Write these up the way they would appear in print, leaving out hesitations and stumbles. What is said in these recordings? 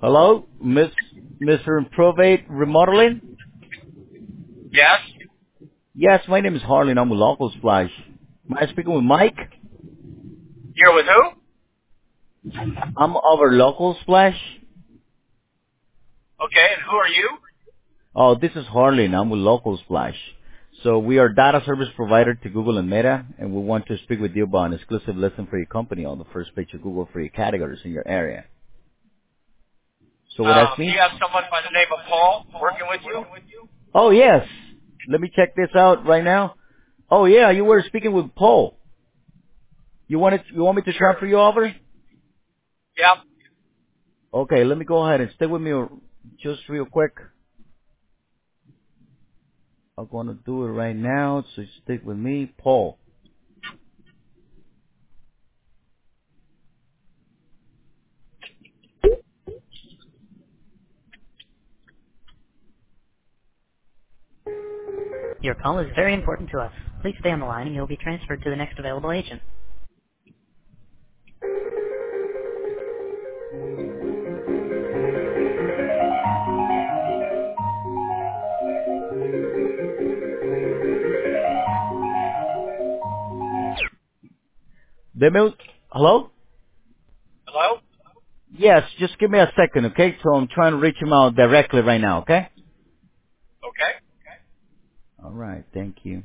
Hello, Mr. Improvate Remodeling? Yes. Yes, my name is Harlan. I'm with Local Splash. Am I speaking with Mike? You're with who? I'm over Local Splash. Okay, and who are you? Oh, this is Harlan. I'm with Local Splash. So we are data service provider to Google and Meta, and we want to speak with you about an exclusive listing for your company on the first page of Google for your categories in your area. So what that Do means? you have someone by the name of Paul working with you? Oh, yes. Let me check this out right now. Oh, yeah, you were speaking with Paul. You want me to Sure. transfer you over? Yep. Okay, let me go ahead and stay with me just real quick. I'm going to do it right now, so stick with me. Paul. Your call is very important to us. Please stay on the line and you'll be transferred to the next available agent. Hello? Hello? Yes, just give me a second, okay? So I'm trying to reach him out directly right now, okay? Okay. All right, thank you.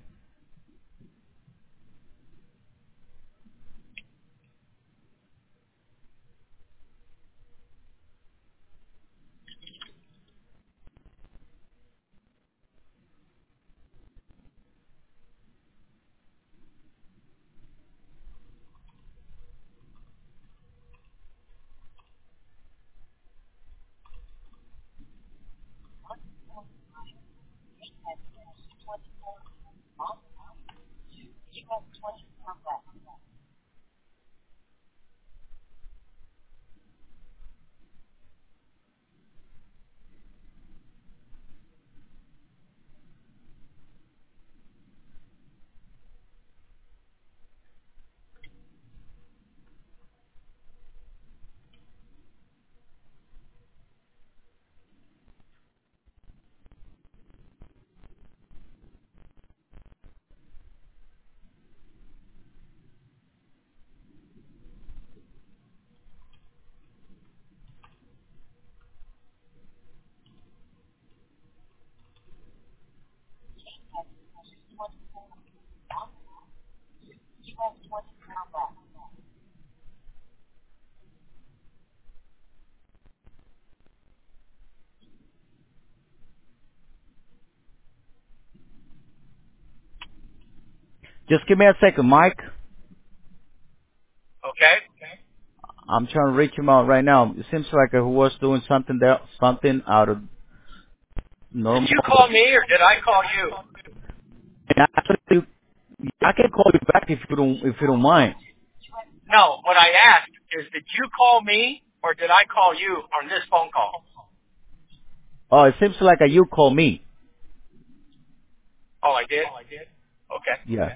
Just give me a second, Mike. Okay. I'm trying to reach him out right now. It seems like he was doing something there, something out of Did normal. you call me or did I call you? And actually, I can call you back if you don't mind. No, what I asked is did you call me or did I call you on this phone call? Oh, it seems like you call me. Oh, I did? Okay. Yeah.